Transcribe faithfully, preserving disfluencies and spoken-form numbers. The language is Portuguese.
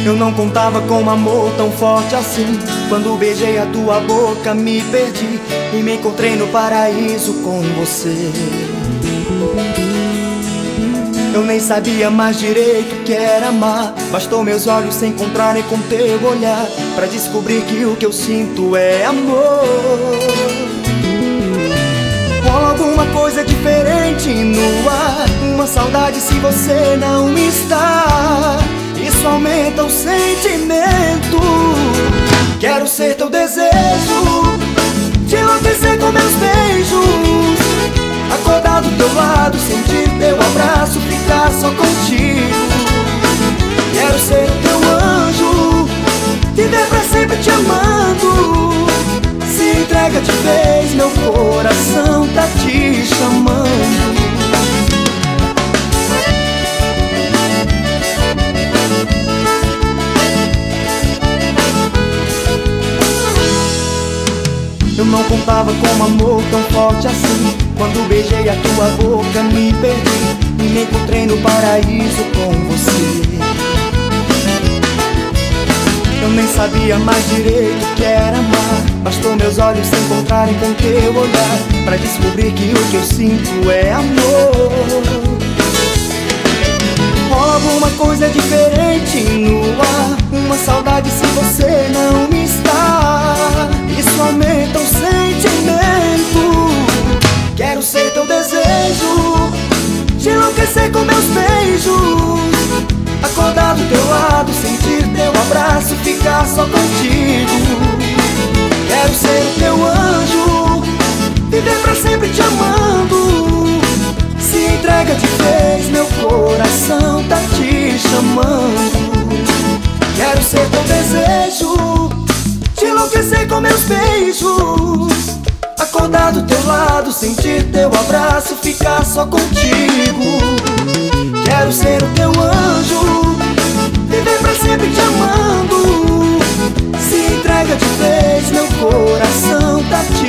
Eu não contava com um amor tão forte assim. Quando beijei a tua boca me perdi e me encontrei no paraíso com você. Eu nem sabia mais direito o que era amar. Bastou meus olhos se encontrarem com teu olhar pra descobrir que o que eu sinto é amor. Rola alguma coisa diferente no ar, uma saudade se você não está. Isso aumenta o sentimento. Quero ser teu desejo, te enlouquecer com meus beijos, acordar do teu lado, sentir teu abraço, ficar só contigo. Quero ser o teu anjo, viver pra sempre te amando. Se entrega de vez, meu coração tá te chamando. Eu não contava com um amor tão forte assim. Quando beijei a tua boca me perdi e me encontrei no paraíso com você. Eu nem sabia mais direito o que era amar. Bastou meus olhos se encontrarem com teu olhar pra descobrir que o que eu sinto é amor. Rola alguma coisa diferente no ar, uma saudade se você não me está. Isso aumenta o sentimento. Quero ser teu desejo, te enlouquecer com meus beijos, acordar do teu lado, sentir teu abraço, ficar só contigo. Quero ser o teu anjo, viver pra sempre te amando. Se entrega de vez, meu coração tá te chamando. Quero ser teu desejo, te enlouquecer com meus beijos, acordar do teu lado, sentir teu abraço, ficar só contigo. Quero ser o teu anjo, viver pra sempre te amando. Se entrega de vez, meu coração tá te